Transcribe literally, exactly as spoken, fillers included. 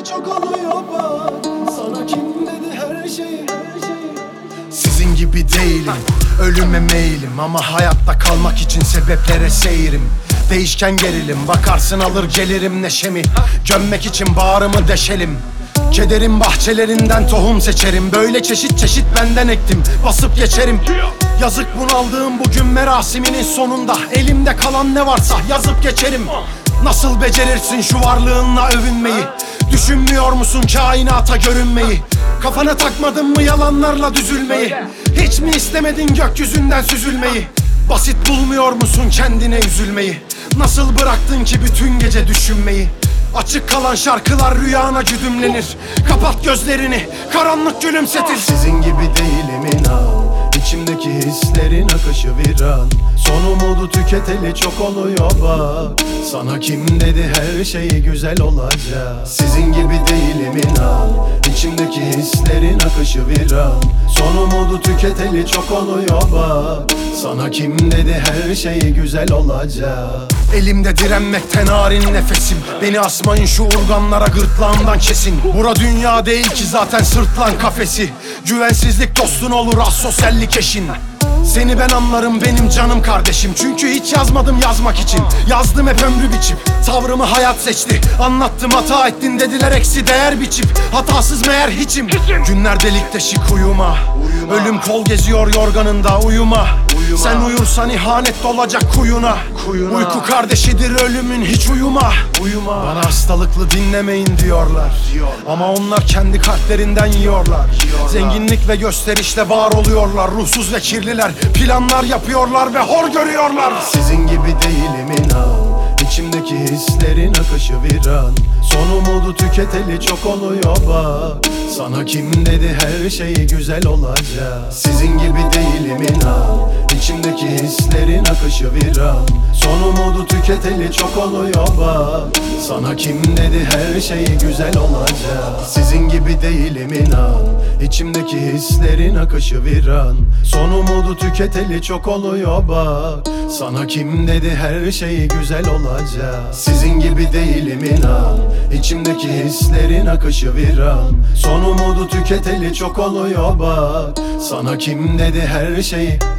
tüketeli çok oluyor bak. Sana kim dedi her şeyi, her şeyi. Sizin gibi değilim, ölüme meylim, ama hayatta kalmak için sebeplere seyrim. Değişken gerilim, bakarsın alır gelirim neşemi. Gömmek için bağrımı deşelim. Kederin bahçelerinden tohum seçerim. Böyle çeşit çeşit benden ektim, basıp geçerim. Yazık bunaldığım bugün merasiminin sonunda. Elimde kalan ne varsa yazıp geçerim. Nasıl becerirsin şu varlığınla övünmeyi? Düşünmüyor musun kainata görünmeyi? Kafana takmadın mı yalanlarla düzülmeyi? Hiç mi istemedin gökyüzünden süzülmeyi? Basit bulmuyor musun kendine üzülmeyi? Nasıl bıraktın ki bütün gece düşünmeyi? Açık kalan şarkılar rüyana güdümlenir. Kapat gözlerini, karanlık gülümsetir. Sizin gibi değilim inan, İçimdeki hislerin akışı viran. Son umudu tüketeli çok oluyor bak. Sana kim dedi her şey güzel olacak? Sizin gibi değilim inan, İçimdeki hislerin akışı viran. Son umudu tüketeli çok oluyor bak. Sana kim dedi her şey güzel olacak? Elimde direnmekten narin nefesim. Beni asmayın şu urganlara, gırtlağımdan kesin. Bura dünya değil ki zaten, sırtlan kafesi. Güvensizlik dostun olur, asosyallik eşin. Seni ben anlarım benim canım kardeşim. Çünkü hiç yazmadım yazmak için, yazdım hep ömrü biçip. Tavrımı hayat seçti, anlattım hata ettin dediler eksi değer biçip. Hatasız meğer hiçim, hiçim. Günler delik deşik uyuma, uyuma. Ölüm kol geziyor yorganında uyuma, uyuma. Sen uyursan ihanet dolacak kuyuna, kuyuna. Uyku kardeşidir ölümün, hiç uyuma, uyuma. Bana hastalıklı dinlemeyin diyorlar, diyorlar. Ama onlar kendi kalplerinden yiyorlar, yiyorlar. Zenginlik ve gösterişle var oluyorlar. Ruhsuz ve kirliler planlar yapıyorlar ve hor görüyorlar. Sizin gibi değilim inan, İçimdeki hislerin akışı viran. Son umudu tüketeli çok oluyor bak. Sana kim dedi her şey güzel olacak? Sizin gibi değilim inan, İçimdeki hislerin akışı viran. Son umudu tüketeli çok oluyor bak. Sana kim dedi her şey güzel olacak? Sizin gibi değilim inan, İçimdeki hislerin akışı viran. Son umudu tüketeli çok oluyor bak. Sana kim dedi her şey güzel olacak? Sizin gibi değilim inan, İçimdeki hislerin akışı viran. Son umudu tüketeli çok oluyor bak. Sana kim dedi her şey